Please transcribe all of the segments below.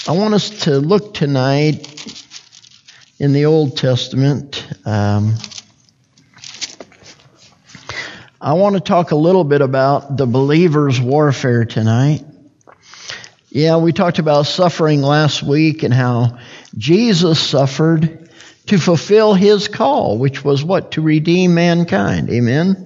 I want us to look tonight in the Old Testament. I want to talk a little bit about the believer's warfare tonight. Yeah, we talked about suffering last week and how Jesus suffered to fulfill His call, which was what? To redeem mankind. Amen?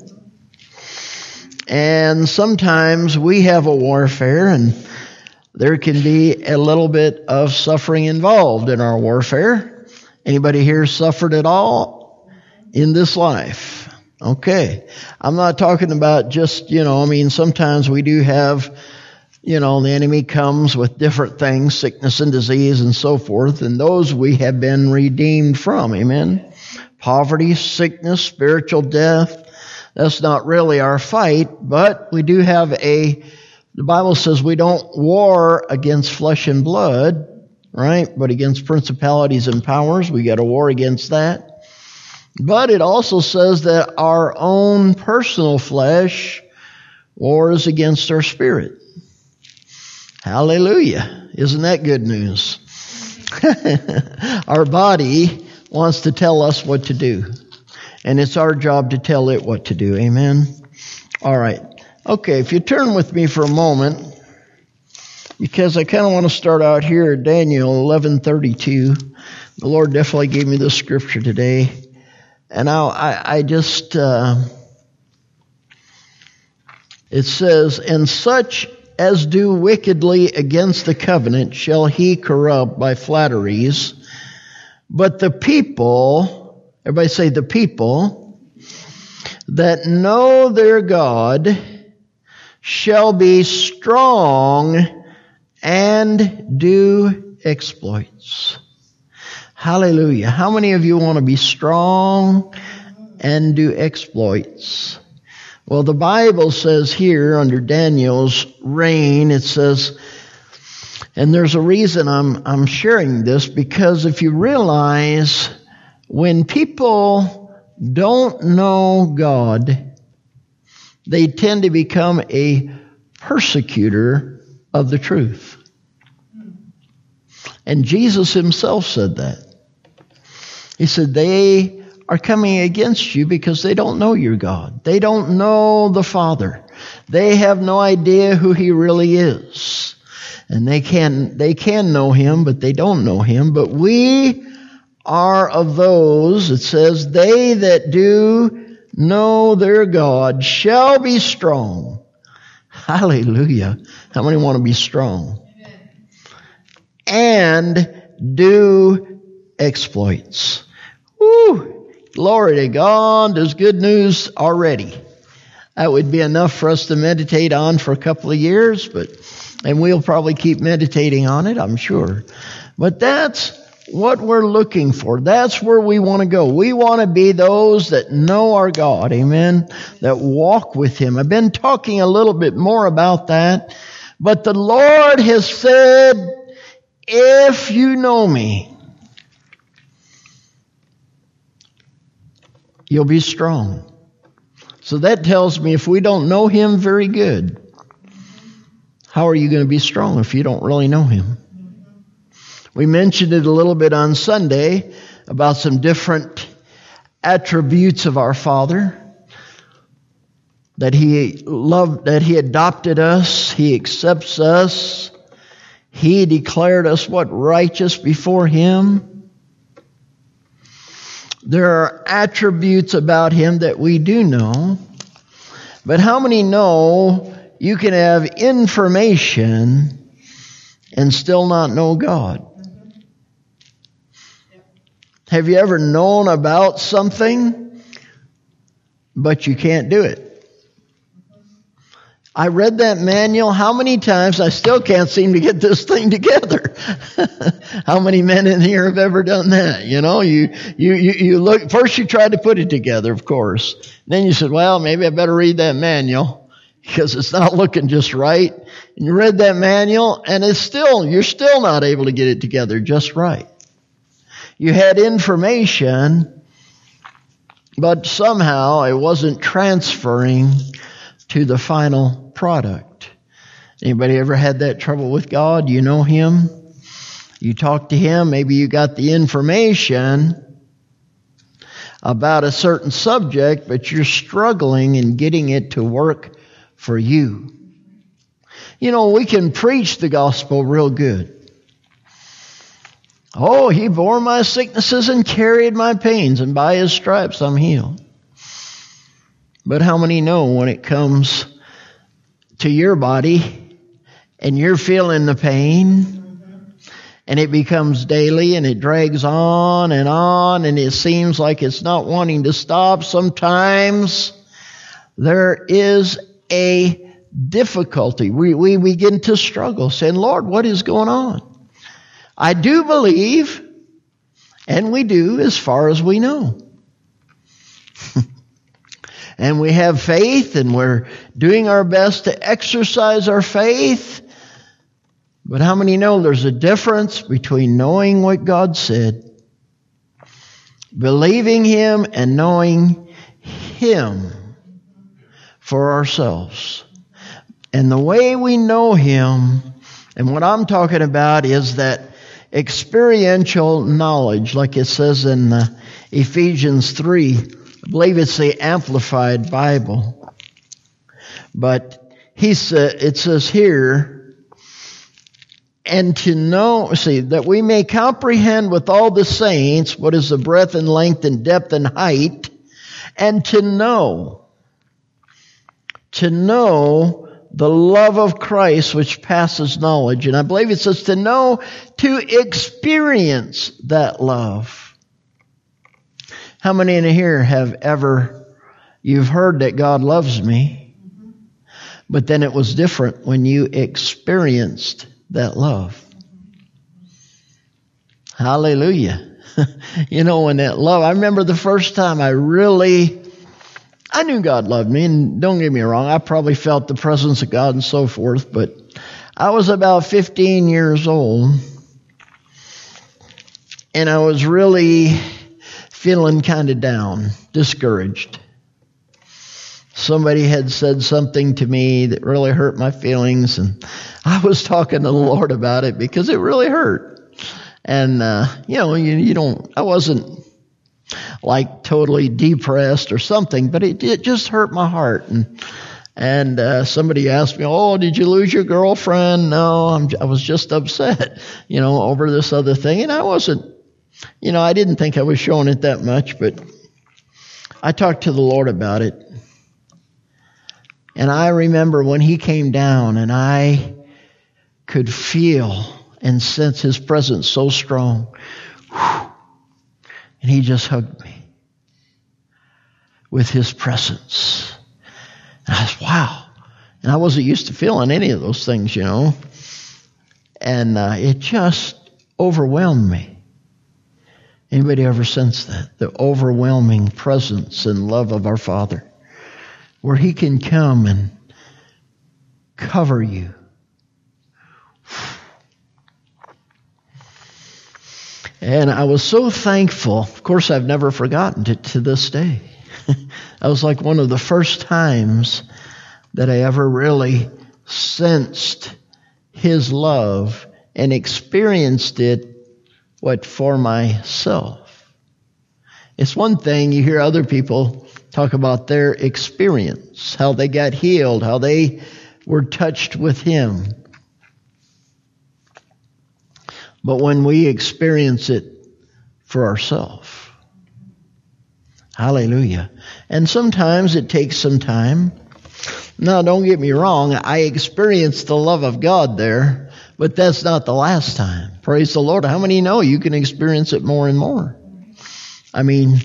And sometimes we have a warfare, and there can be a little bit of suffering involved in our warfare. Anybody here suffered at all in this life? Okay. I'm not talking about just, sometimes we do have, the enemy comes with different things, sickness and disease and so forth, and those we have been redeemed from. Amen? Poverty, sickness, spiritual death. That's not really our fight, but we do have the Bible says we don't war against flesh and blood, right? But against principalities and powers. We got a war against that. But it also says that our own personal flesh wars against our spirit. Hallelujah. Isn't that good news? Our body wants to tell us what to do. And it's our job to tell it what to do. Amen? All right. Okay, if you turn with me for a moment, because I kind of want to start out here at Daniel 11:32. The Lord definitely gave me this scripture today. And it says, "And such as do wickedly against the covenant shall he corrupt by flatteries. But the people," everybody say the people, "that know their God shall be strong and do exploits." Hallelujah. How many of you want to be strong and do exploits? Well, the Bible says here under Daniel's reign, it says, and there's a reason I'm sharing this, because if you realize when people don't know God, they tend to become a persecutor of the truth. And Jesus himself said that. He said, they are coming against you because they don't know your God. They don't know the Father. They have no idea who He really is. And they can know Him, but they don't know Him. But we are of those, it says, they that do know their God shall be strong. Hallelujah. How many want to be strong? And do exploits. Woo! Glory to God. There's good news already. That would be enough for us to meditate on for a couple of years, and we'll probably keep meditating on it, I'm sure. But that's what we're looking for. That's where we want to go. We want to be those that know our God, amen, that walk with Him. I've been talking a little bit more about that, but the Lord has said, if you know me, you'll be strong. So that tells me if we don't know Him very good, how are you going to be strong if you don't really know Him? We mentioned it a little bit on Sunday about some different attributes of our Father. That He loved, that He adopted us, He accepts us, He declared us what? Righteous before Him. There are attributes about Him that we do know. But how many know you can have information and still not know God? Have you ever known about something, but you can't do it? I read that manual how many times, I still can't seem to get this thing together. How many men in here have ever done that? You look, first you try to put it together, of course. Then you said, well, maybe I better read that manual because it's not looking just right. And you read that manual and you're still not able to get it together just right. You had information, but somehow it wasn't transferring to the final product. Anybody ever had that trouble with God? You know Him? You talk to him, maybe you got the information about a certain subject, but you're struggling in getting it to work for you. You know, we can preach the gospel real good. Oh, he bore my sicknesses and carried my pains, and by his stripes I'm healed. But how many know when it comes to your body and you're feeling the pain and it becomes daily and it drags on and it seems like it's not wanting to stop? Sometimes there is a difficulty. We begin to struggle, saying, Lord, what is going on? I do believe, and we do as far as we know. And we have faith, and we're doing our best to exercise our faith. But how many know there's a difference between knowing what God said, believing him, and knowing him for ourselves? And the way we know him, and what I'm talking about is that experiential knowledge, like it says in Ephesians 3. I believe it's the Amplified Bible. But it says here, and to know, that we may comprehend with all the saints what is the breadth and length and depth and height, and to know the love of Christ which passes knowledge. And I believe it says to know, to experience that love. How many in here have you've heard that God loves me, but then it was different when you experienced that love? Hallelujah. You know, when that love, I remember the first time I knew God loved me, and don't get me wrong, I probably felt the presence of God and so forth, but I was about 15 years old, and I was really feeling kind of down, discouraged. Somebody had said something to me that really hurt my feelings, and I was talking to the Lord about it because it really hurt. And, I wasn't like totally depressed or something, but it just hurt my heart. And somebody asked me, oh, did you lose your girlfriend? No, I was just upset, over this other thing. And I wasn't, I didn't think I was showing it that much, but I talked to the Lord about it. And I remember when he came down and I could feel and sense his presence so strong. And he just hugged me with his presence. And I said, wow. And I wasn't used to feeling any of those things, And it just overwhelmed me. Anybody ever sensed that? The overwhelming presence and love of our Father, where he can come and cover you. And I was so thankful. Of course, I've never forgotten it to this day. That was like one of the first times that I ever really sensed his love and experienced it, for myself. It's one thing you hear other people talk about their experience, how they got healed, how they were touched with him. But when we experience it for ourselves, hallelujah. And sometimes it takes some time. Now, don't get me wrong, I experienced the love of God there, but that's not the last time. Praise the Lord. How many know you can experience it more and more? I mean,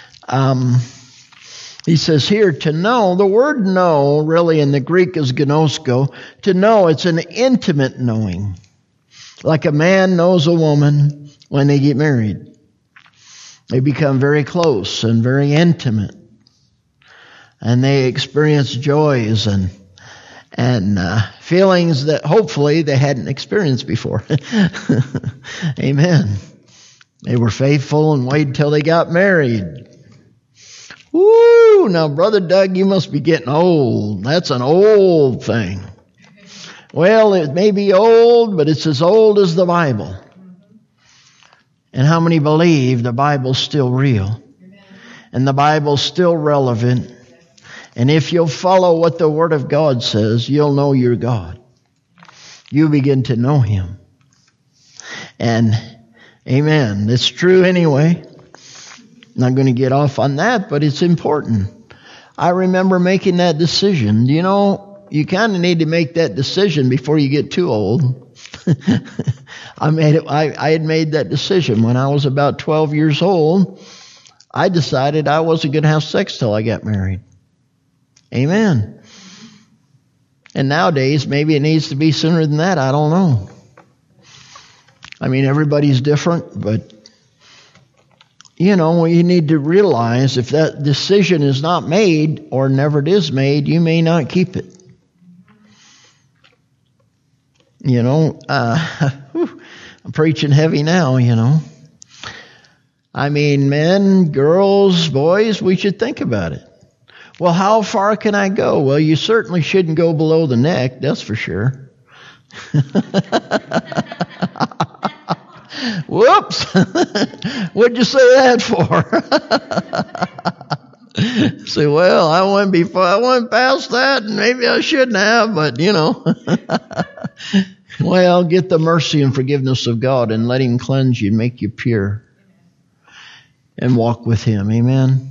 he says here, to know, the word know really in the Greek is gnosko. To know, it's an intimate knowing. Like a man knows a woman when they get married. They become very close and very intimate. And they experience joys and feelings that hopefully they hadn't experienced before. Amen. They were faithful and waited till they got married. Woo! Now, Brother Doug, you must be getting old. That's an old thing. Well, it may be old, but it's as old as the Bible. And how many believe the Bible's still real? And the Bible's still relevant. And if you'll follow what the Word of God says, you'll know your God. You begin to know Him. And amen. It's true anyway. Not going to get off on that, but it's important. I remember making that decision. You know, you kind of need to make that decision before you get too old. I had made that decision when I was about 12 years old. I decided I wasn't going to have sex till I got married. Amen. And nowadays, maybe it needs to be sooner than that. I don't know. I mean, everybody's different, but you know, you need to realize if that decision is not made or never is made, you may not keep it. You know, I'm preaching heavy now, you know. I mean, men, girls, boys, we should think about it. Well, how far can I go? Well, you certainly shouldn't go below the neck, that's for sure. Whoops! What'd you say that for? Say, well, I went past that, and maybe I shouldn't have, but you know. Well, get the mercy and forgiveness of God and let Him cleanse you and make you pure. And walk with Him. Amen.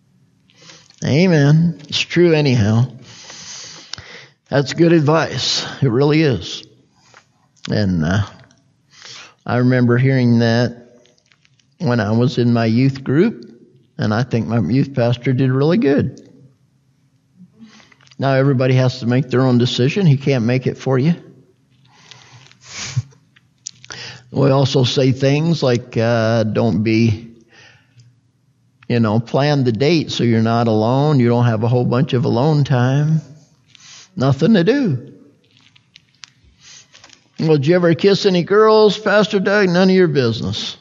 Amen. It's true anyhow. That's good advice. It really is. And I remember hearing that when I was in my youth group, and I think my youth pastor did really good. Now everybody has to make their own decision. He can't make it for you. We also say things like don't be, plan the date so you're not alone. You don't have a whole bunch of alone time. Nothing to do. Well, did you ever kiss any girls, Pastor Doug? None of your business.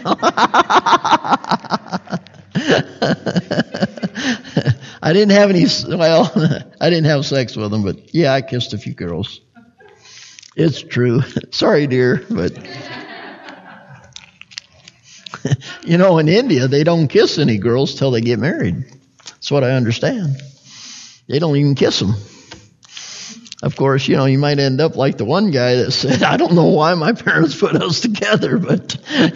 I didn't have I didn't have sex with them, but yeah, I kissed a few girls. It's true. Sorry, dear, but in India, they don't kiss any girls till they get married. That's what I understand. They don't even kiss them. Of course, you might end up like the one guy that said, I don't know why my parents put us together, but,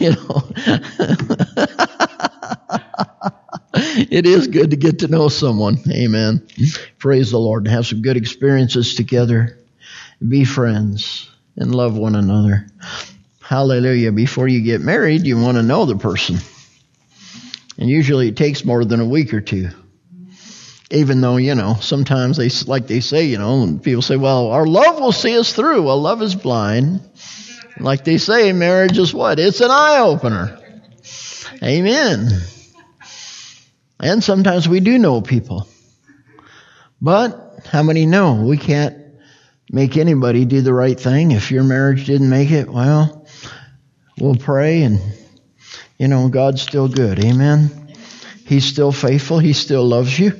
it is good to get to know someone. Amen. Praise the Lord. And have some good experiences together. Be friends and love one another. Hallelujah. Before you get married, you want to know the person. And usually it takes more than a week or two. Even though, sometimes they say, and people say, well, our love will see us through. Well, love is blind. Like they say, marriage is what? It's an eye-opener. Amen. And sometimes we do know people. But how many know? We can't make anybody do the right thing. If your marriage didn't make it, well, we'll pray and, God's still good. Amen. He's still faithful. He still loves you.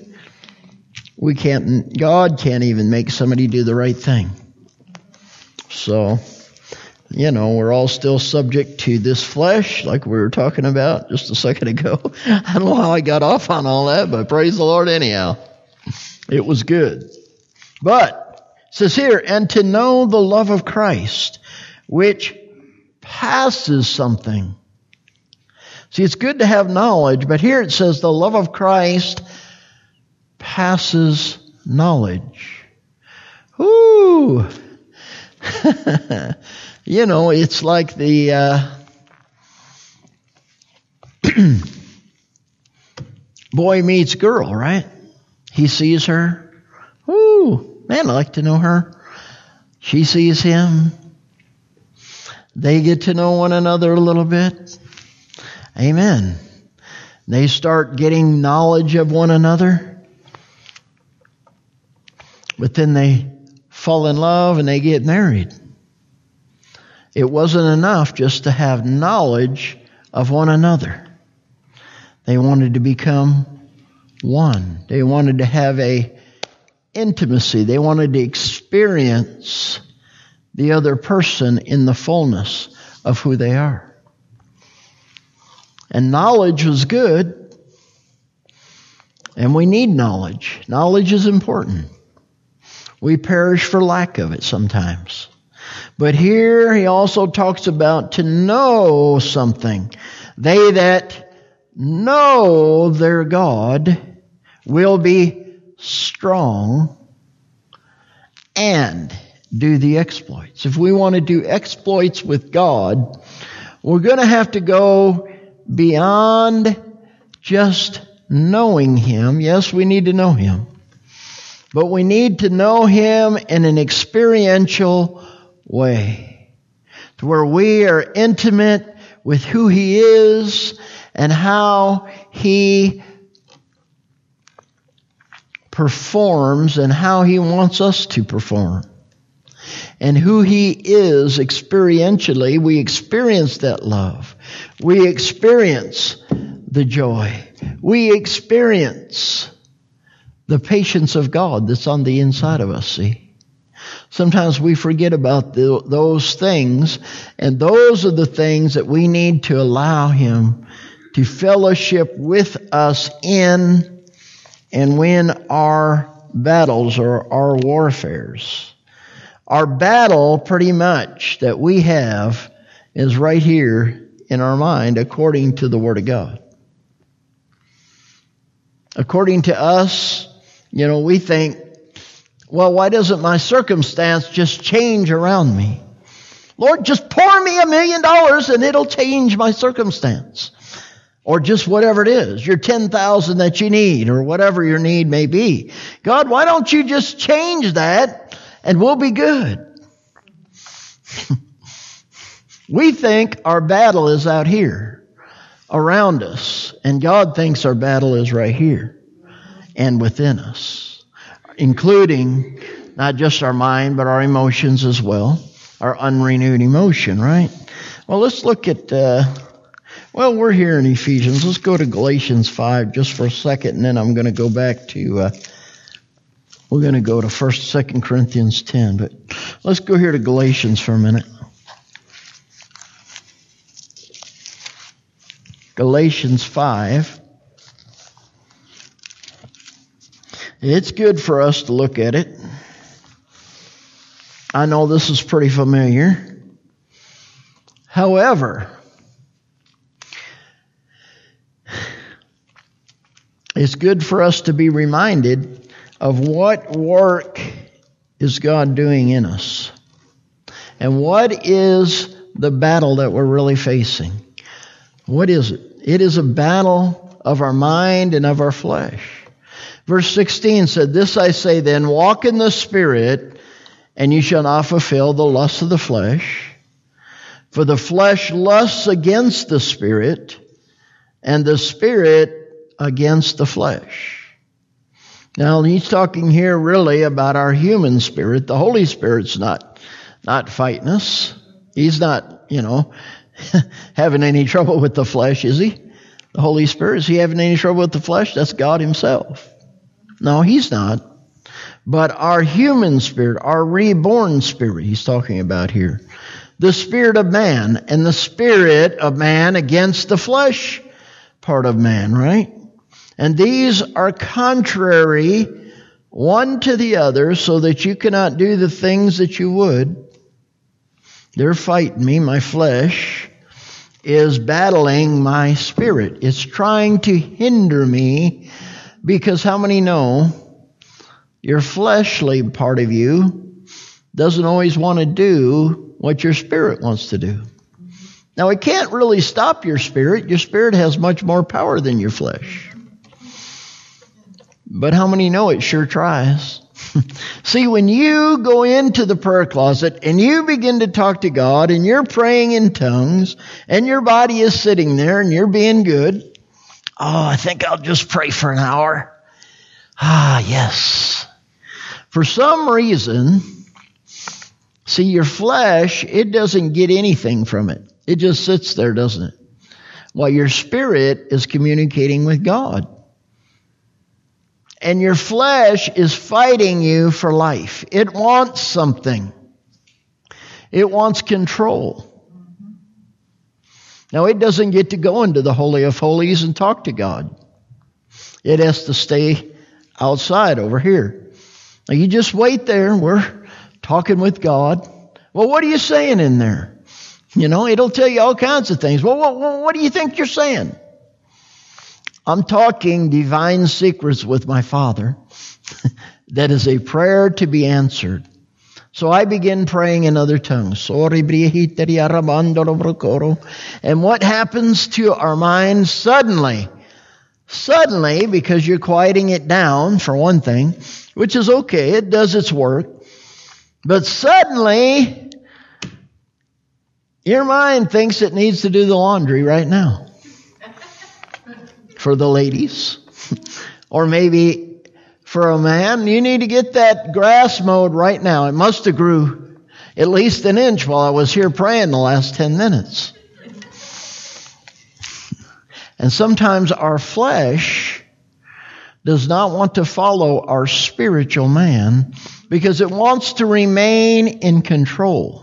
God can't even make somebody do the right thing. So, we're all still subject to this flesh, like we were talking about just a second ago. I don't know how I got off on all that, but praise the Lord anyhow. It was good. But, it says here, and to know the love of Christ, which passes something. See, it's good to have knowledge, but here it says the love of Christ passes knowledge. Ooh. It's like the boy meets girl, right? He sees her. Ooh, man, I'd like to know her. She sees him. They get to know one another a little bit. Amen. They start getting knowledge of one another. But then they fall in love and they get married. It wasn't enough just to have knowledge of one another. They wanted to become one. They wanted to have a intimacy. They wanted to experience the other person in the fullness of who they are. And knowledge was good. And we need knowledge. Knowledge is important. We perish for lack of it sometimes. But here he also talks about to know something. They that know their God will be strong and do the exploits. If we want to do exploits with God, we're going to have to go beyond just knowing Him. Yes, we need to know Him. But we need to know Him in an experiential way, to where we are intimate with who He is and how He performs and how He wants us to perform. And who He is experientially, we experience that love. We experience the joy. We experience the patience of God that's on the inside of us, see? Sometimes we forget about those things, and those are the things that we need to allow Him to fellowship with us in and win our battles or our warfares. Our battle, pretty much, that we have is right here in our mind according to the Word of God. According to us, we think, well, why doesn't my circumstance just change around me? Lord, just pour me $1 million and it'll change my circumstance. Or just whatever it is, your 10,000 that you need, or whatever your need may be. God, why don't you just change that and we'll be good? We think our battle is out here, around us, and God thinks our battle is right here and within us, including not just our mind, but our emotions as well, our unrenewed emotion, right? Well, let's look at, we're here in Ephesians. Let's go to Galatians 5 just for a second, and then I'm going to go back to, we're going to go to 1st, 2 Corinthians 10, but let's go here to Galatians for a minute. Galatians 5. It's good for us to look at it. I know this is pretty familiar. However, it's good for us to be reminded of what work is God doing in us. And what is the battle that we're really facing? What is it? It is a battle of our mind and of our flesh. Verse 16 said, "This I say then, walk in the Spirit, and you shall not fulfill the lusts of the flesh. For the flesh lusts against the Spirit, and the Spirit against the flesh." Now, he's talking here really about our human spirit. The Holy Spirit's not fighting us. He's not, having any trouble with the flesh, is he? The Holy Spirit, is he having any trouble with the flesh? That's God Himself. No, He's not. But our human spirit, our reborn spirit, he's talking about here. The spirit of man, and the spirit of man against the flesh part of man, right? And these are contrary one to the other, so that you cannot do the things that you would. They're fighting me. My flesh is battling my spirit. It's trying to hinder me, because how many know your fleshly part of you doesn't always want to do what your spirit wants to do? Now, it can't really stop your spirit. Your spirit has much more power than your flesh. But how many know it sure tries? See, when you go into the prayer closet and you begin to talk to God and you're praying in tongues and your body is sitting there and you're being good, I think I'll just pray for an hour. Yes. For some reason, see, your flesh, it doesn't get anything from it. It just sits there, doesn't it? While your spirit is communicating with God. And your flesh is fighting you for life. It wants something. It wants control. Now, it doesn't get to go into the Holy of Holies and talk to God. It has to stay outside over here. Now, you just wait there. We're talking with God. Well, what are you saying in there? It'll tell you all kinds of things. Well, what do you think you're saying? I'm talking divine secrets with my Father. That is a prayer to be answered. So I begin praying in other tongues. And what happens to our mind? Suddenly, because you're quieting it down, for one thing, which is okay, it does its work. But suddenly, your mind thinks it needs to do the laundry right now. For the ladies. Or maybe for a man, you need to get that grass mowed right now. It must have grew at least an inch while I was here praying the last 10 minutes. And sometimes our flesh does not want to follow our spiritual man because it wants to remain in control.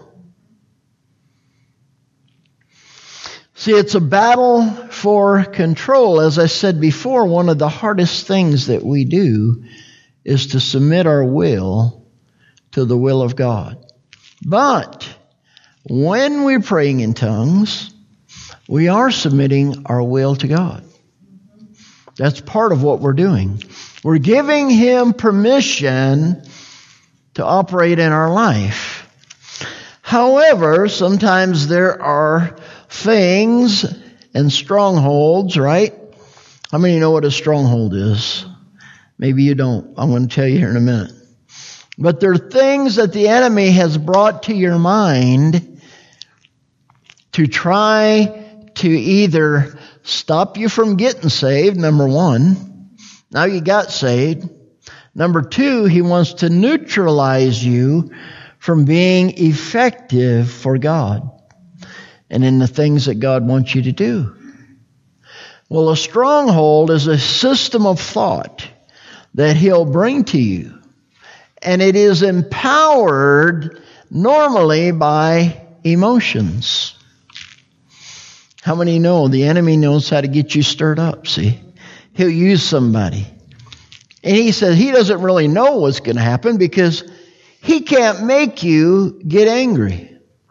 See, it's a battle for control. As I said before, one of the hardest things that we do is to submit our will to the will of God. But when we're praying in tongues, we are submitting our will to God. That's part of what we're doing. We're giving Him permission to operate in our life. However, sometimes there are things and strongholds, right? How many know what a stronghold is? Maybe you don't. I'm going to tell you here in a minute. But there are things that the enemy has brought to your mind to try to either stop you from getting saved, number one. Now you got saved. Number two, he wants to neutralize you from being effective for God and in the things that God wants you to do. Well, a stronghold is a system of thought that he'll bring to you. And it is empowered normally by emotions. How many know the enemy knows how to get you stirred up, see? He'll use somebody. And he says he doesn't really know what's going to happen because he can't make you get angry.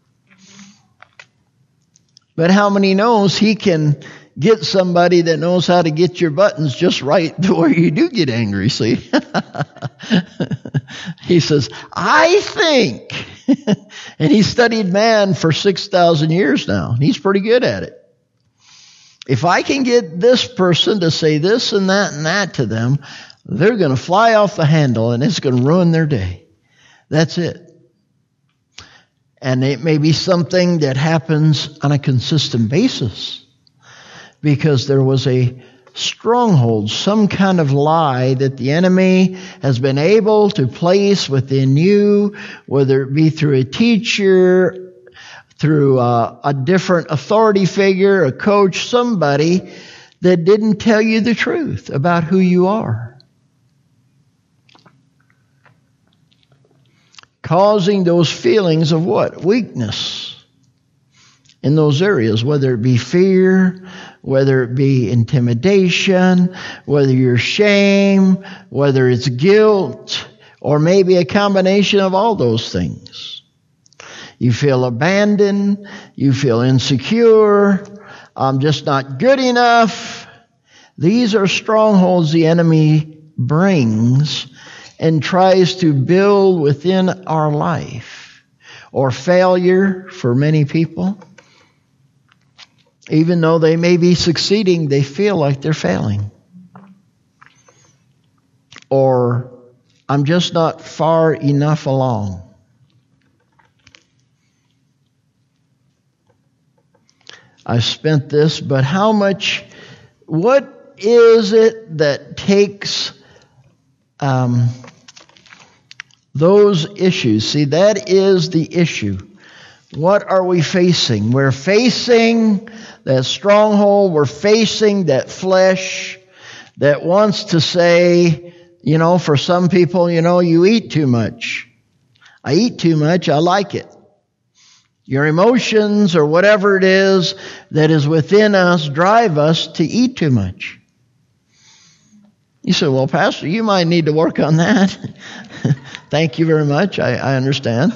But how many knows he can get somebody that knows how to get your buttons just right to where you do get angry, see? He says, I think. And he studied man for 6,000 years now. He's pretty good at it. If I can get this person to say this and that to them, they're going to fly off the handle and it's going to ruin their day. That's it. And it may be something that happens on a consistent basis because there was a stronghold, some kind of lie that the enemy has been able to place within you, whether it be through a teacher, through a different authority figure, a coach, somebody that didn't tell you the truth about who you are. Causing those feelings of what? Weakness in those areas, whether it be fear, whether it be intimidation, whether you're shame, whether it's guilt, or maybe a combination of all those things. You feel abandoned, you feel insecure, I'm just not good enough. These are strongholds the enemy brings and tries to build within our life. Or failure for many people. Even though they may be succeeding, they feel like they're failing. Or I'm just not far enough along. I spent this, but what is it that takes those issues? See, that is the issue. What are we facing? We're facing that stronghold. We're facing that flesh that wants to say, for some people, you eat too much. I eat too much. I like it. Your emotions or whatever it is that is within us drive us to eat too much. You say, well, Pastor, you might need to work on that. Thank you very much. I understand.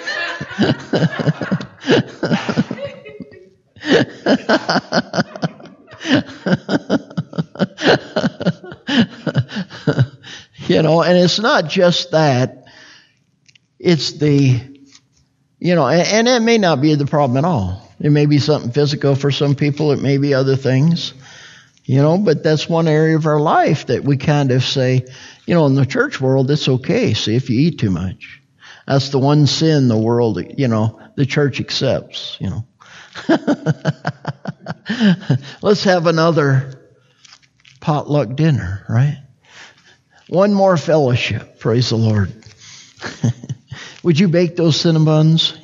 And it's not just that. It's the, and it may not be the problem at all. It may be something physical for some people. It may be other things, but that's one area of our life that we kind of say, in the church world, it's okay. See, if you eat too much. That's the one sin the world, the church accepts, Let's have another potluck dinner, right? One more fellowship, praise the Lord. Would you bake those Cinnabons,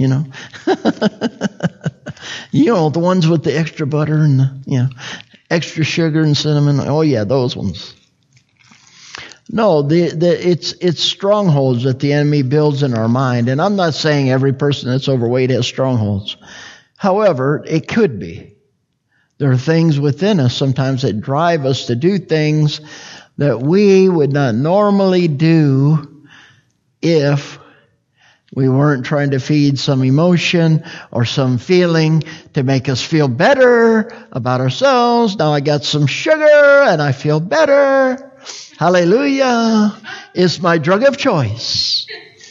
the ones with the extra butter and the, extra sugar and cinnamon. Oh yeah, those ones. No, it's strongholds that the enemy builds in our mind. And I'm not saying every person that's overweight has strongholds. However, it could be. There are things within us sometimes that drive us to do things that we would not normally do if we weren't trying to feed some emotion or some feeling to make us feel better about ourselves. Now I got some sugar and I feel better. Hallelujah. It's my drug of choice.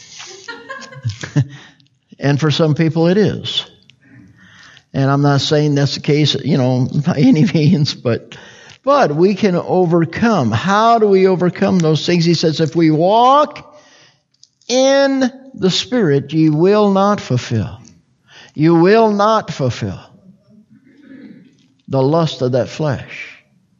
And for some people it is. And I'm not saying that's the case, by any means, but we can overcome. How do we overcome those things? He says, if we walk in the Spirit, you will not fulfill. You will not fulfill the lust of that flesh.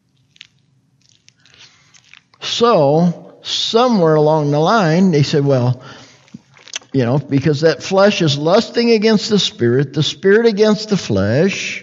So, somewhere along the line, they said, well, because that flesh is lusting against the Spirit against the flesh,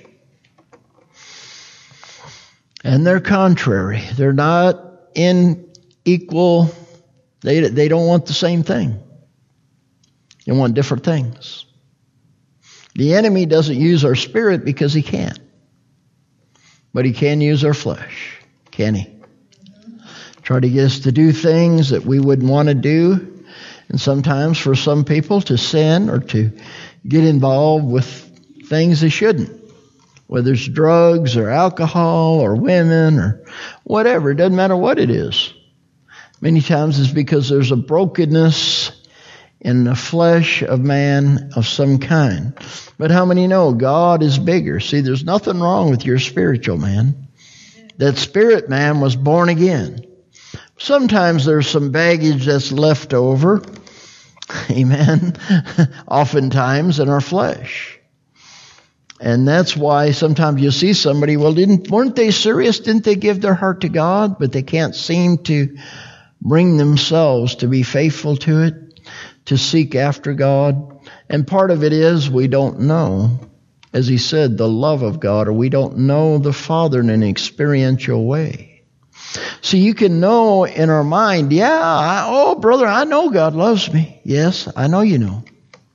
and they're contrary. They're not in equal, they don't want the same thing. They want different things. The enemy doesn't use our spirit because he can't. But he can use our flesh, can he? Try to get us to do things that we wouldn't want to do. And sometimes for some people to sin or to get involved with things they shouldn't. Whether it's drugs or alcohol or women or whatever. It doesn't matter what it is. Many times it's because there's a brokenness in the flesh of man of some kind. But how many know God is bigger? See, there's nothing wrong with your spiritual man. That spirit man was born again. Sometimes there's some baggage that's left over, amen, oftentimes in our flesh. And that's why sometimes you see somebody, well, weren't they serious? Didn't they give their heart to God? But they can't seem to bring themselves to be faithful to it, to seek after God. And part of it is we don't know, as he said, the love of God, or we don't know the Father in an experiential way. So you can know in our mind, brother, I know God loves me. Yes, I know you know.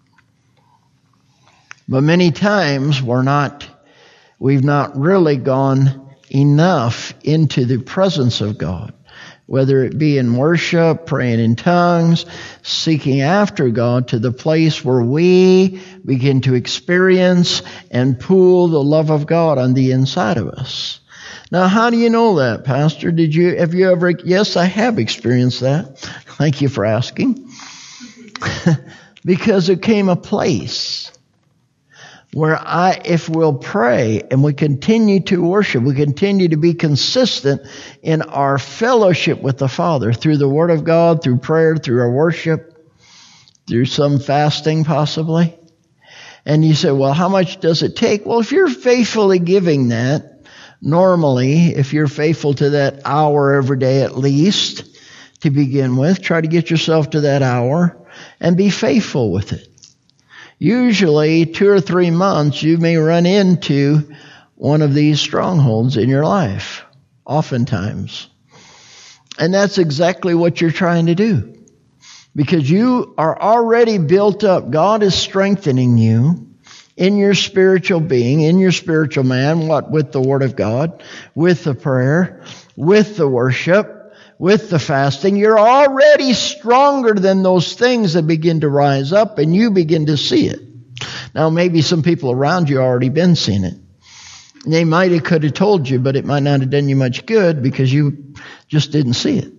But many times we've not really gone enough into the presence of God. Whether it be in worship, praying in tongues, seeking after God to the place where we begin to experience and pool the love of God on the inside of us. Now, how do you know that, Pastor? Have you ever? Yes, I have experienced that. Thank you for asking. Because there came a place where if we'll pray and we continue to worship, we continue to be consistent in our fellowship with the Father through the Word of God, through prayer, through our worship, through some fasting possibly. And you say, well, how much does it take? Well, if you're faithfully giving that, normally, if you're faithful to that hour every day at least, to begin with, try to get yourself to that hour and be faithful with it. Usually, 2 or 3 months, you may run into one of these strongholds in your life, oftentimes. And that's exactly what you're trying to do. Because you are already built up. God is strengthening you in your spiritual being, in your spiritual man, what? With the Word of God, with the prayer, with the worship, with the fasting. You're already stronger than those things that begin to rise up, and you begin to see it. Now, maybe some people around you already been seeing it. They might have could have told you, but it might not have done you much good because you just didn't see it.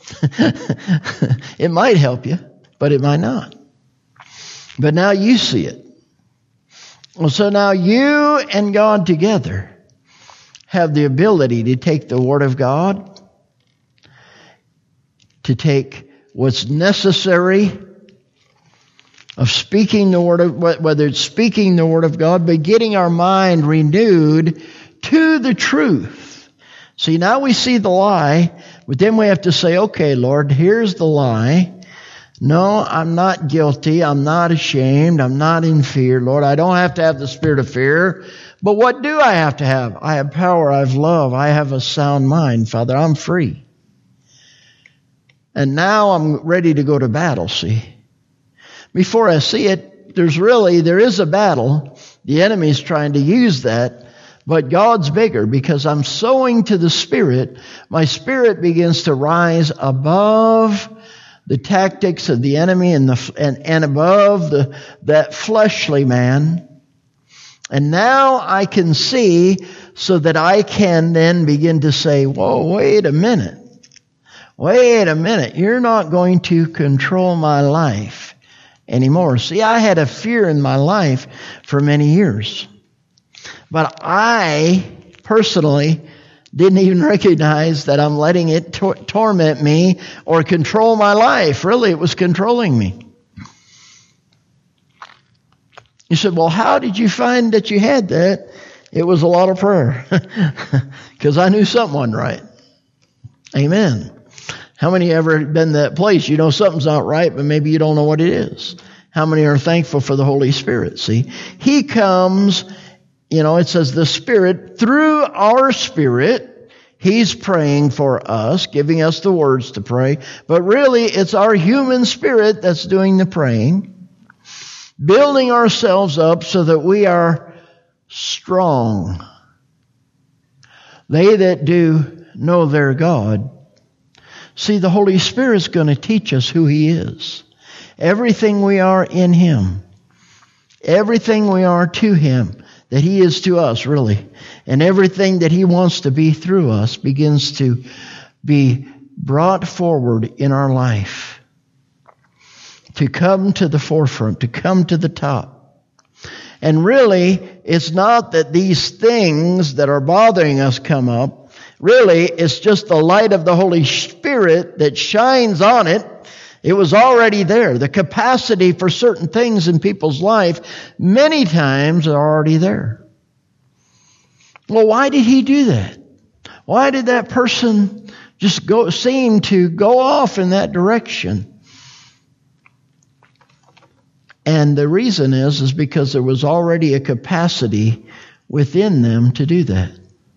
It might help you, but it might not. But now you see it. Well, so now you and God together have the ability to take the Word of God, to take what's necessary of speaking the Word of, whether it's speaking the Word of God, but getting our mind renewed to the truth. See, now we see the lie, but then we have to say, okay, Lord, here's the lie. No, I'm not guilty. I'm not ashamed. I'm not in fear. Lord, I don't have to have the spirit of fear. But what do I have to have? I have power. I have love. I have a sound mind. Father, I'm free. And now I'm ready to go to battle, see. Before I see it, there is a battle. The enemy's trying to use that. But God's bigger because I'm sowing to the Spirit. My spirit begins to rise above the tactics of the enemy and above that fleshly man. And now I can see so that I can then begin to say, whoa, wait a minute. Wait a minute. You're not going to control my life anymore. See, I had a fear in my life for many years. But I personally didn't even recognize that I'm letting it torment me or control my life. Really, it was controlling me. You said, well, how did you find that you had that? It was a lot of prayer. Because I knew something wasn't right. Amen. How many ever been in that place? You know something's not right, but maybe you don't know what it is. How many are thankful for the Holy Spirit? See, He comes, it says the Spirit, through our spirit, He's praying for us, giving us the words to pray. But really, it's our human spirit that's doing the praying, building ourselves up so that we are strong. They that do know their God. See, the Holy Spirit's going to teach us who He is. Everything we are in Him. Everything we are to Him. That He is to us, really. And everything that He wants to be through us begins to be brought forward in our life. To come to the forefront, to come to the top. And really, it's not that these things that are bothering us come up. Really, it's just the light of the Holy Spirit that shines on it. It was already there. The capacity for certain things in people's life many times are already there. Well, why did He do that? Why did that person just seem to go off in that direction? And the reason is because there was already a capacity within them to do that.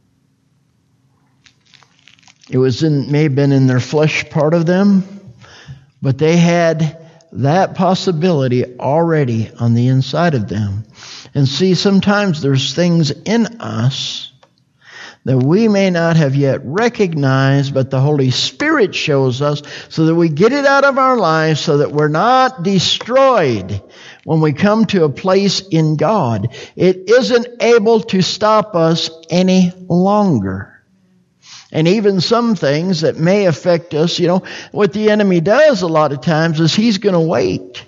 It may have been in their flesh part of them, but they had that possibility already on the inside of them. And see, sometimes there's things in us that we may not have yet recognized, but the Holy Spirit shows us so that we get it out of our lives so that we're not destroyed when we come to a place in God. It isn't able to stop us any longer. And even some things that may affect us, what the enemy does a lot of times is he's going to wait.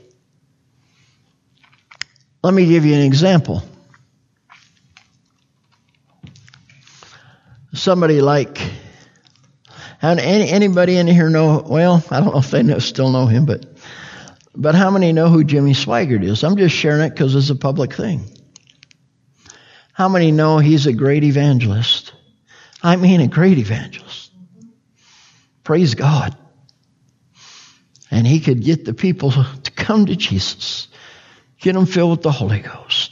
Let me give you an example. Somebody like, anybody in here know, well, I don't know if they still know him, but how many know who Jimmy Swaggart is? I'm just sharing it because it's a public thing. How many know he's a great evangelist? I mean a great evangelist. Praise God. And he could get the people to come to Jesus. Get them filled with the Holy Ghost.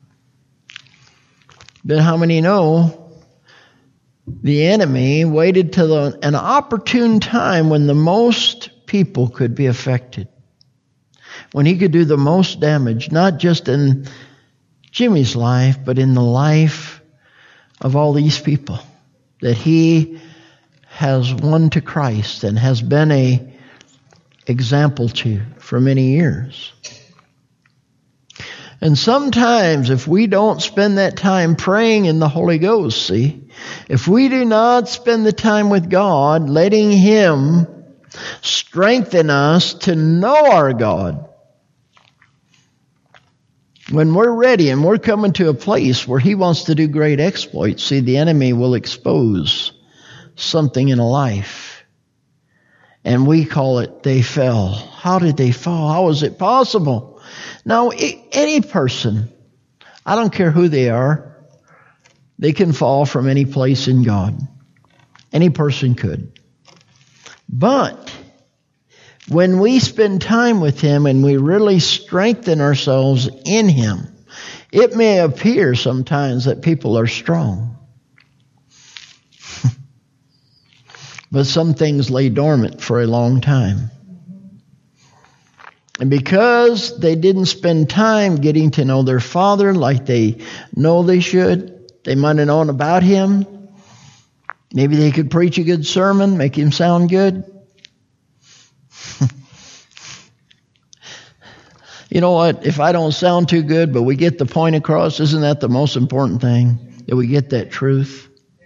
But how many know the enemy waited till an opportune time when the most people could be affected? When he could do the most damage, not just in Jimmy's life, but in the life of all these people that he has won to Christ and has been a example to for many years. And sometimes if we don't spend that time praying in the Holy Ghost, see, if we do not spend the time with God, letting Him strengthen us to know our God, when we're ready and we're coming to a place where He wants to do great exploits, see, the enemy will expose something in a life. And we call it, they fell. How did they fall? How is it possible? Now, any person, I don't care who they are, they can fall from any place in God. Any person could. But when we spend time with Him and we really strengthen ourselves in Him, it may appear sometimes that people are strong. But some things lay dormant for a long time. And because they didn't spend time getting to know their Father like they know they should, they might have known about Him. Maybe they could preach a good sermon, make Him sound good. You know what? If I don't sound too good, but we get the point across, isn't that the most important thing? That we get that truth?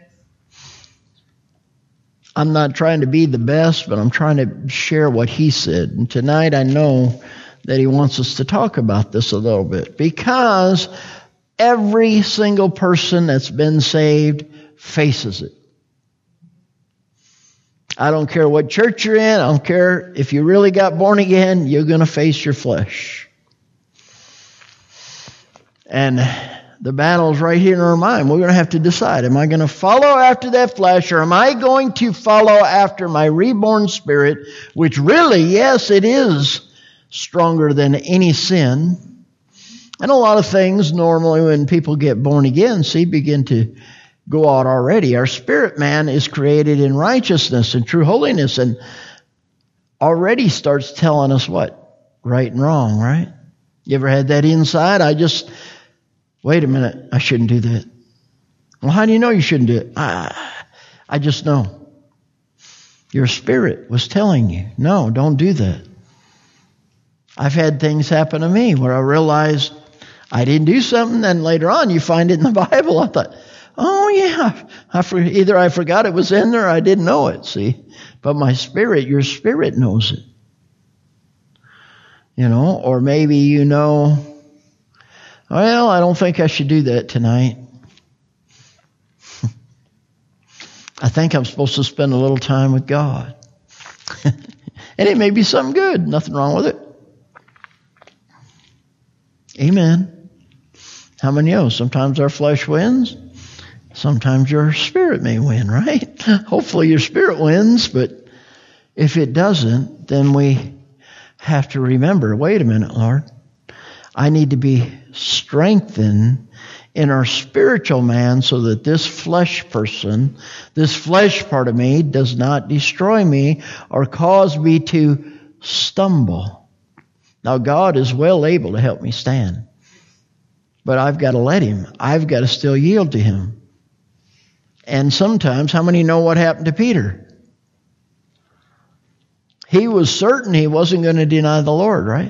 I'm not trying to be the best, but I'm trying to share what He said. And tonight I know that He wants us to talk about this a little bit. Because every single person that's been saved faces it. I don't care what church you're in. I don't care if you really got born again. You're going to face your flesh. And the battle's right here in our mind. We're going to have to decide, am I going to follow after that flesh, or am I going to follow after my reborn spirit, which really, yes, it is stronger than any sin. And a lot of things normally when people get born again, see, begin to go out already. Our spirit man is created in righteousness and true holiness, and already starts telling us what? Right and wrong, right? You ever had that inside? Wait a minute, I shouldn't do that. Well, how do you know you shouldn't do it? I just know. Your spirit was telling you, no, don't do that. I've had things happen to me where I realized I didn't do something, and later on you find it in the Bible. I thought, oh yeah, either I forgot it was in there or I didn't know it, see. But my spirit, your spirit knows it. You know, or maybe you know, well, I don't think I should do that tonight. I think I'm supposed to spend a little time with God. And it may be something good. Nothing wrong with it. Amen. How many know? Sometimes our flesh wins. Sometimes your spirit may win, right? Hopefully your spirit wins, but if it doesn't, then we have to remember, wait a minute, Lord. I need to be strengthened in our spiritual man so that this flesh person, this flesh part of me, does not destroy me or cause me to stumble. Now, God is well able to help me stand. But I've got to let Him. I've got to still yield to Him. And sometimes, how many know what happened to Peter? He was certain he wasn't going to deny the Lord, right?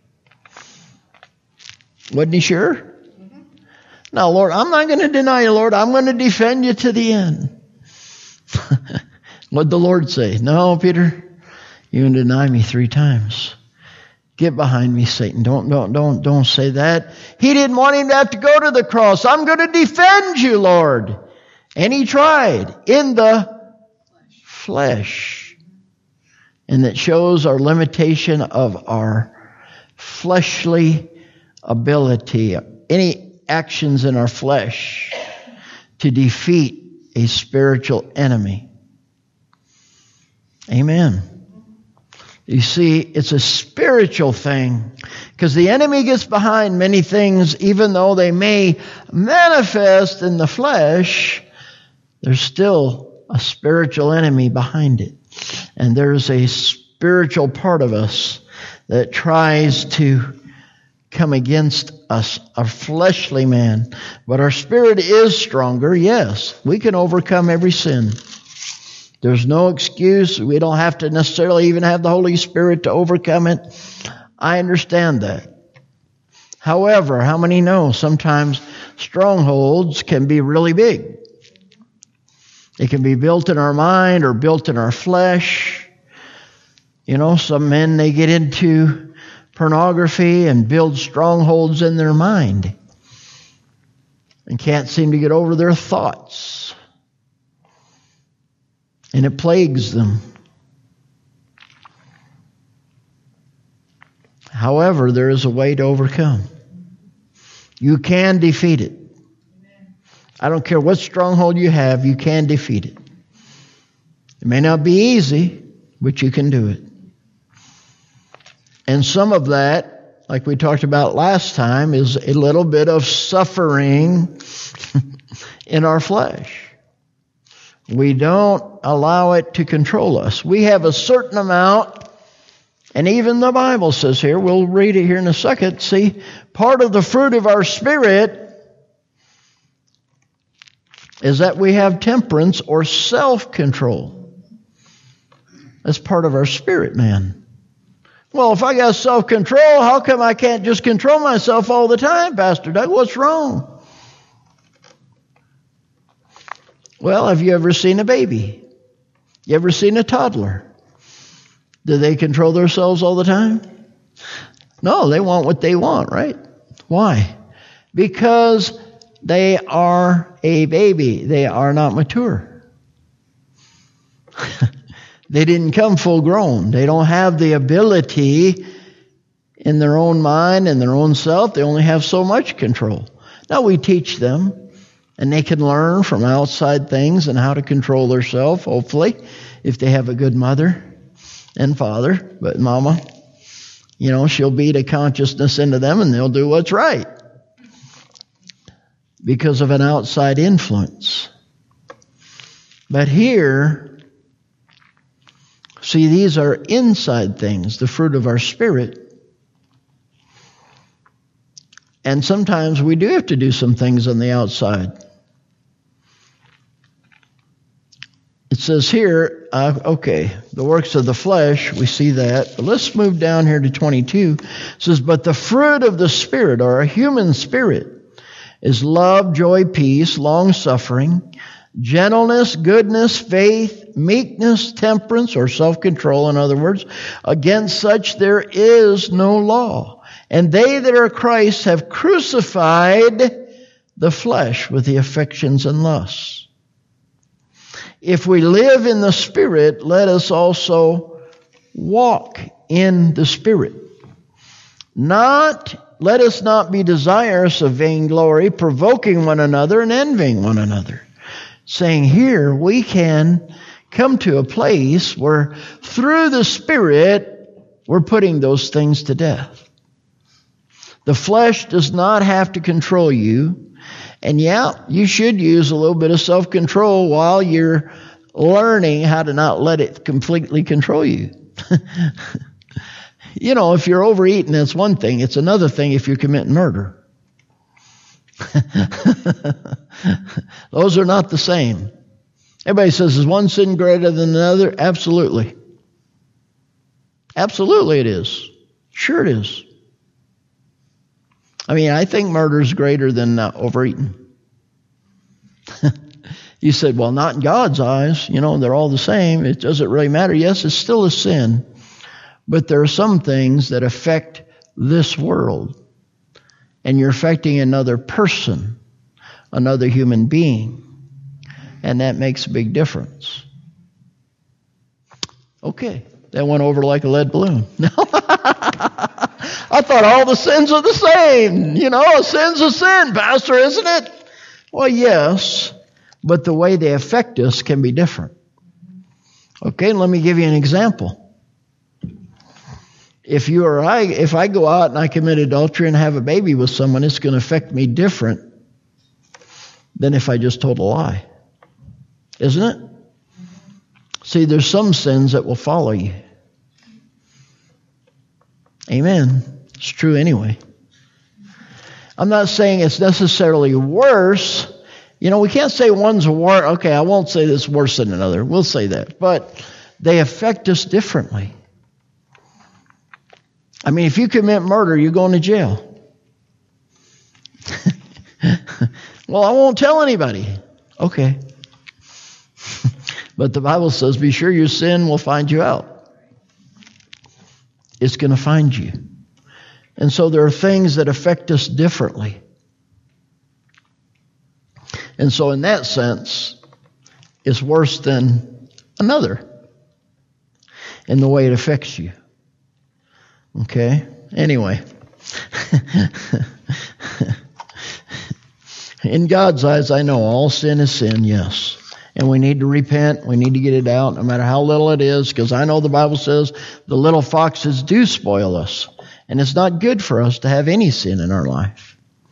Wasn't he sure? Mm-hmm. Now, Lord, I'm not going to deny you, Lord. I'm going to defend you to the end. What'd the Lord say? No, Peter, you can deny me 3 times. Get behind me, Satan. Don't say that. He didn't want him to have to go to the cross. I'm going to defend you, Lord. And he tried in the flesh. And that shows our limitation of our fleshly ability, any actions in our flesh to defeat a spiritual enemy. Amen. You see, it's a spiritual thing because the enemy gets behind many things, even though they may manifest in the flesh, there's still a spiritual enemy behind it. And there's a spiritual part of us that tries to come against us, our fleshly man. But our spirit is stronger, yes. We can overcome every sin. There's no excuse. We don't have to necessarily even have the Holy Spirit to overcome it. I understand that. However, how many know sometimes strongholds can be really big? It can be built in our mind or built in our flesh. You know, some men, they get into pornography and build strongholds in their mind and can't seem to get over their thoughts. And it plagues them. However, there is a way to overcome. You can defeat it. I don't care what stronghold you have, you can defeat it. It may not be easy, but you can do it. And some of that, like we talked about last time, is a little bit of suffering in our flesh. We don't allow it to control us. We have a certain amount, and even the Bible says here, we'll read it here in a second, see, part of the fruit of our spirit is that we have temperance or self-control. That's part of our spirit, man. Well, if I got self-control, how come I can't just control myself all the time, Pastor Doug? What's wrong? Well, have you ever seen a baby? You ever seen a toddler? Do they control themselves all the time? No, they want what they want, right? Why? Because they are a baby. They are not mature. They didn't come full grown. They don't have the ability in their own mind and their own self. They only have so much control. Now we teach them, and they can learn from outside things and how to control themselves, hopefully, if they have a good mother and father. But mama, you know, she'll beat a consciousness into them and they'll do what's right because of an outside influence. But here, see, these are inside things, the fruit of our spirit. And sometimes we do have to do some things on the outside. It says here, the works of the flesh, we see that. But let's move down here to 22. It says, but the fruit of the Spirit, or a human spirit, is love, joy, peace, long-suffering, gentleness, goodness, faith, meekness, temperance, or self-control, in other words. Against such there is no law. And they that are Christ have crucified the flesh with the affections and lusts. If we live in the Spirit, let us also walk in the Spirit. Let us not be desirous of vainglory, provoking one another and envying one another. Saying here, we can come to a place where through the Spirit, we're putting those things to death. The flesh does not have to control you. And yeah, you should use a little bit of self-control while you're learning how to not let it completely control you. You know, if you're overeating, that's one thing. It's another thing if you're committing murder. Those are not the same. Everybody says, is one sin greater than another? Absolutely. Absolutely it is. Sure it is. I mean, I think murder is greater than overeating. You said, well, not in God's eyes. You know, they're all the same. It doesn't really matter. Yes, it's still a sin. But there are some things that affect this world. And you're affecting another person, another human being. And that makes a big difference. Okay, that went over like a lead balloon. I thought all the sins are the same. You know, a sin's a sin, Pastor, isn't it? Well, yes, but the way they affect us can be different. Okay, let me give you an example. If I go out and I commit adultery and have a baby with someone, it's going to affect me different than if I just told a lie. Isn't it? See, there's some sins that will follow you. Amen. It's true anyway. I'm not saying it's necessarily worse. You know, we can't say one's worse. Okay, I won't say this worse than another. We'll say that. But they affect us differently. I mean, if you commit murder, you're going to jail. Well, I won't tell anybody. Okay. But the Bible says, be sure your sin will find you out. It's going to find you. And so there are things that affect us differently. And so in that sense, it's worse than another in the way it affects you. Okay? Anyway. In God's eyes, I know all sin is sin, yes. And we need to repent. We need to get it out, no matter how little it is, because I know the Bible says the little foxes do spoil us. And it's not good for us to have any sin in our life.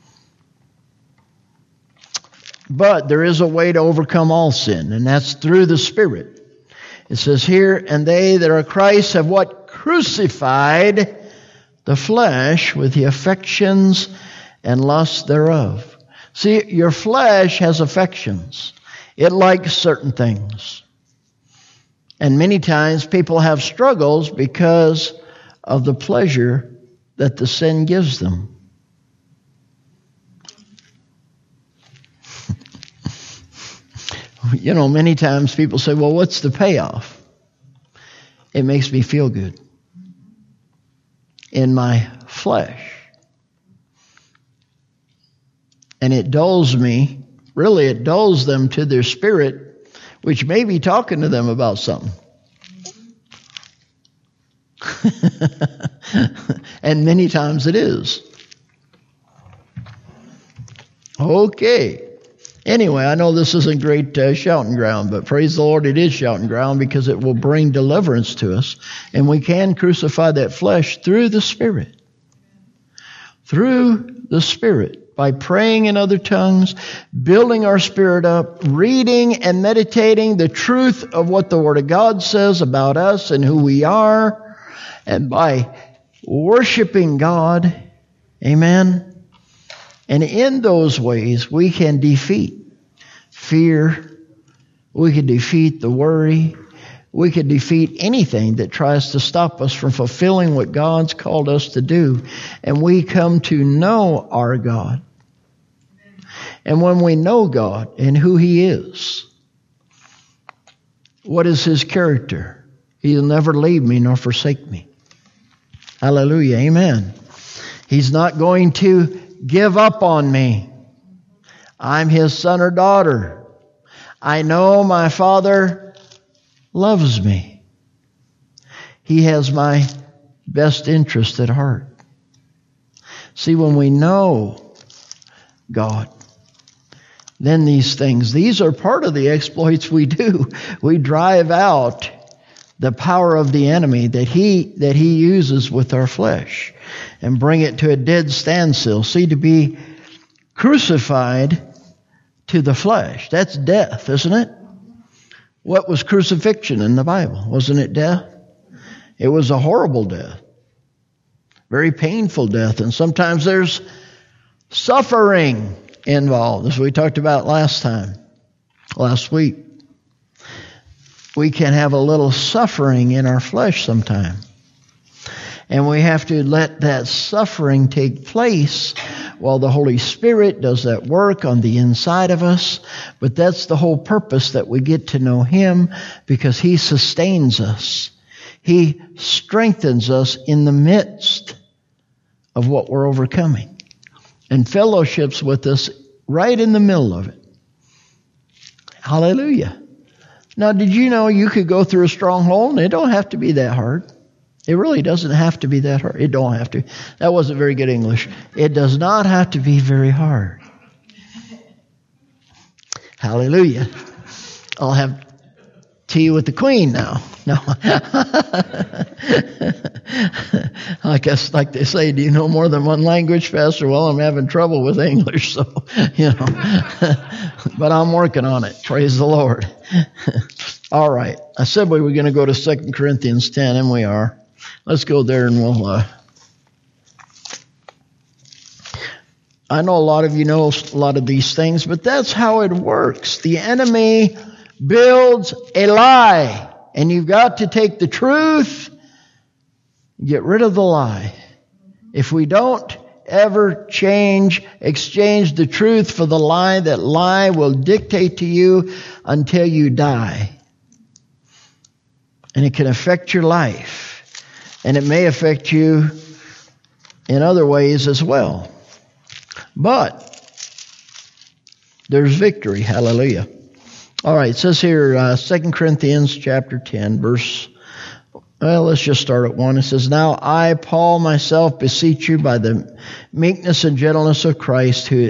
But there is a way to overcome all sin, and that's through the Spirit. It says here, and they that are Christ have what? Crucified the flesh with the affections and lusts thereof. See, your flesh has affections. It likes certain things. And many times people have struggles because of the pleasure that the sin gives them. You know, many times people say, well, what's the payoff? It makes me feel good in my flesh. And it dulls me. Really, it dulls them to their spirit, which may be talking to them about something. And many times it is. Okay. Anyway, I know this isn't great shouting ground, but praise the Lord, it is shouting ground because it will bring deliverance to us. And we can crucify that flesh through the Spirit. Through the Spirit. By praying in other tongues, building our spirit up, reading and meditating the truth of what the Word of God says about us and who we are, and by worshiping God. Amen. And in those ways, we can defeat fear. We can defeat the worry. We can defeat anything that tries to stop us from fulfilling what God's called us to do. And we come to know our God. And when we know God and who He is, what is His character? He'll never leave me nor forsake me. Hallelujah. Amen. He's not going to give up on me. I'm His son or daughter. I know my Father loves me. He has my best interest at heart. See, when we know God, then these are part of the exploits we do. We drive out the power of the enemy that he uses with our flesh and bring it to a dead standstill. See, to be crucified to the flesh, that's death, isn't it? What was crucifixion in the Bible? Wasn't it death? It was a horrible death. Very painful death. And sometimes there's suffering involved, as we talked about last week. We can have a little suffering in our flesh sometimes. And we have to let that suffering take place while the Holy Spirit does that work on the inside of us. But that's the whole purpose, that we get to know Him, because He sustains us. He strengthens us in the midst of what we're overcoming, and fellowships with us right in the middle of it. Hallelujah. Now, did you know you could go through a stronghold and it don't have to be that hard? It really doesn't have to be that hard. It don't have to. That wasn't very good English. It does not have to be very hard. Hallelujah. I'll have tea with the Queen now. No. I guess, like they say, do you know more than one language, Pastor? Well, I'm having trouble with English, so, but I'm working on it. Praise the Lord. All right. I said we were going to go to 2 Corinthians 10, and we are. Let's go there, and we'll... I know a lot of you know a lot of these things, but that's how it works. The enemy builds a lie, and you've got to take the truth, get rid of the lie. If we don't ever exchange the truth for the lie, that lie will dictate to you until you die. And it can affect your life. And it may affect you in other ways as well. But there's victory. Hallelujah. All right, it says here, 2 Corinthians chapter 10, let's just start at 1. It says, Now I, Paul, myself, beseech you by the meekness and gentleness of Christ, who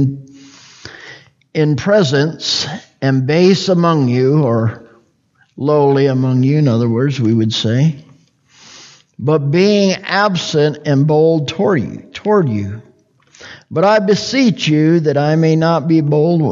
in presence am base among you, or lowly among you, in other words, we would say, but being absent am bold toward you. But I beseech you that I may not be bold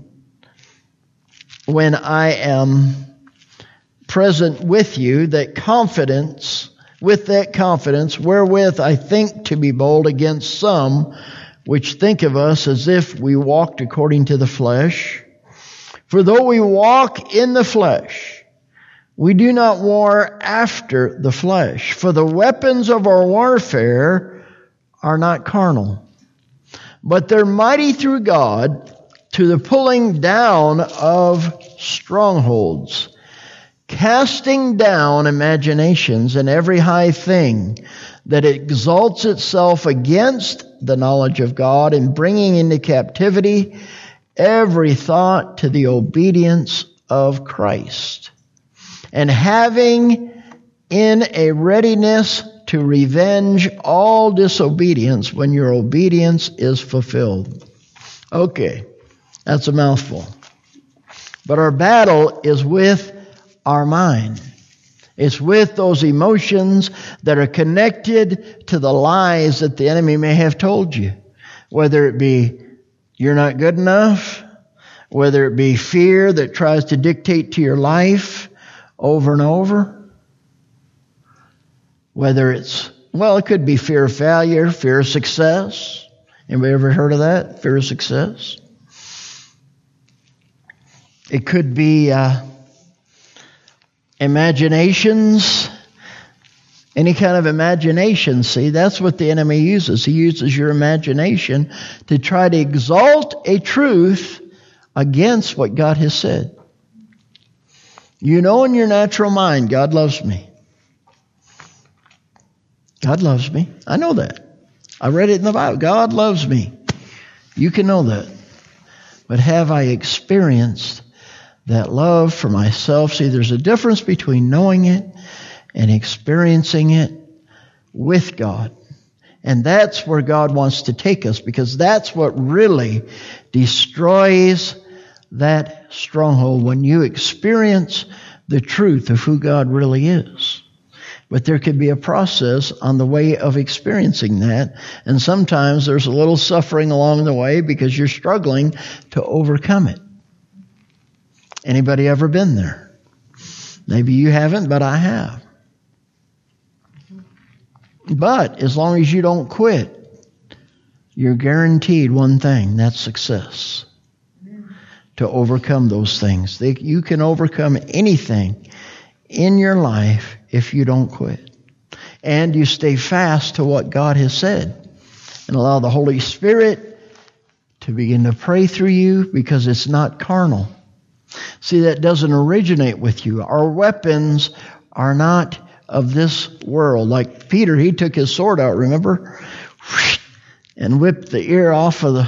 when I am present with you, with that confidence wherewith I think to be bold against some which think of us as if we walked according to the flesh. For though we walk in the flesh, we do not war after the flesh. For the weapons of our warfare are not carnal, but they're mighty through God to the pulling down of strongholds, casting down imaginations and every high thing that exalts itself against the knowledge of God, and bringing into captivity every thought to the obedience of Christ, and having in a readiness to revenge all disobedience when your obedience is fulfilled. Okay, that's a mouthful. But our battle is with our mind. It's with those emotions that are connected to the lies that the enemy may have told you. Whether it be you're not good enough, whether it be fear that tries to dictate to your life over and over, whether it's, it could be fear of failure, fear of success. Anybody ever heard of that? Fear of success? It could be imaginations, any kind of imagination. See, that's what the enemy uses. He uses your imagination to try to exalt a truth against what God has said. You know in your natural mind, God loves me. God loves me. I know that. I read it in the Bible. God loves me. You can know that. But have I experienced that love for myself? See, there's a difference between knowing it and experiencing it with God. And that's where God wants to take us, because that's what really destroys that stronghold, when you experience the truth of who God really is. But there could be a process on the way of experiencing that. And sometimes there's a little suffering along the way because you're struggling to overcome it. Anybody ever been there? Maybe you haven't, but I have. But as long as you don't quit, you're guaranteed one thing, that's success. To overcome those things. You can overcome anything in your life if you don't quit. And you stay fast to what God has said. And allow the Holy Spirit to begin to pray through you, because it's not carnal. See, that doesn't originate with you. Our weapons are not of this world. Like Peter, he took his sword out, remember? And whipped the ear off of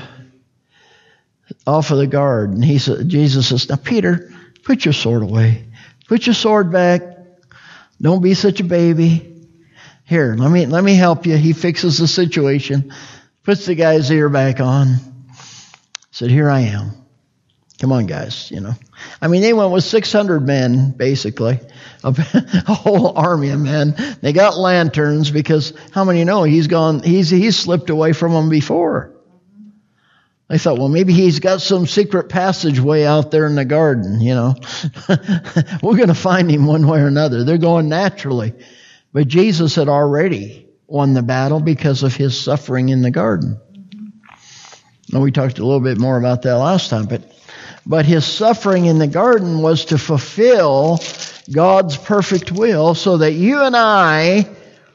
the guard. And Jesus says, now Peter, put your sword away. Put your sword back. Don't be such a baby. Here, let me help you. He fixes the situation. Puts the guy's ear back on. Said, here I am. Come on, guys, they went with 600 men, basically. A whole army of men. They got lanterns, because how many know he's slipped away from them before. They thought, well, maybe he's got some secret passageway out there in the garden, We're going to find him one way or another. They're going naturally. But Jesus had already won the battle because of his suffering in the garden. And we talked a little bit more about that last time, but his suffering in the garden was to fulfill God's perfect will so that you and I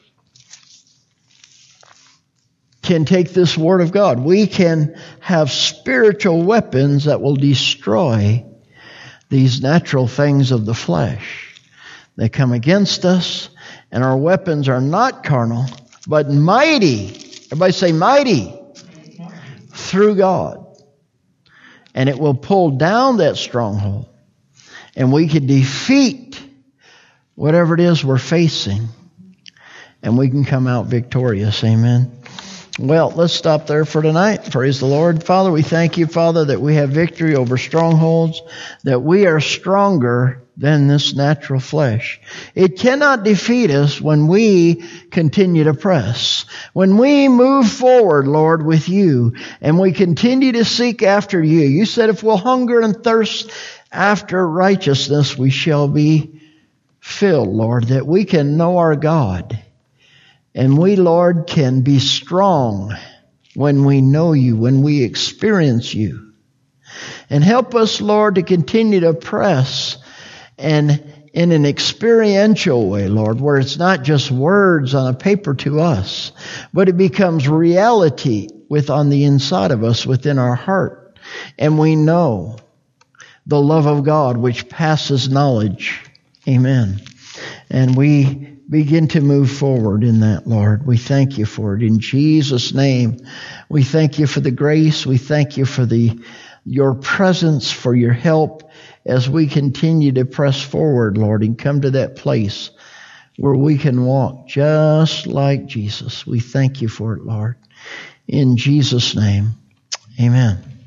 can take this Word of God. We can have spiritual weapons that will destroy these natural things of the flesh. They come against us, and our weapons are not carnal, but mighty. Everybody say mighty. Through God. And it will pull down that stronghold. And we can defeat whatever it is we're facing. And we can come out victorious. Amen. Well, let's stop there for tonight. Praise the Lord. Father, we thank you, Father, that we have victory over strongholds, that we are stronger than this natural flesh. It cannot defeat us when we continue to press. When we move forward, Lord, with you, and we continue to seek after you. You said if we'll hunger and thirst after righteousness, we shall be filled, Lord, that we can know our God. And we, Lord, can be strong when we know you, when we experience you. And help us, Lord, to continue to press and in an experiential way, Lord, where it's not just words on a paper to us, but it becomes reality on the inside of us, within our heart. And we know the love of God which passes knowledge. Amen. And we begin to move forward in that, Lord. We thank you for it. In Jesus' name, we thank you for the grace. We thank you for your presence, for your help as we continue to press forward, Lord, and come to that place where we can walk just like Jesus. We thank you for it, Lord. In Jesus' name, amen.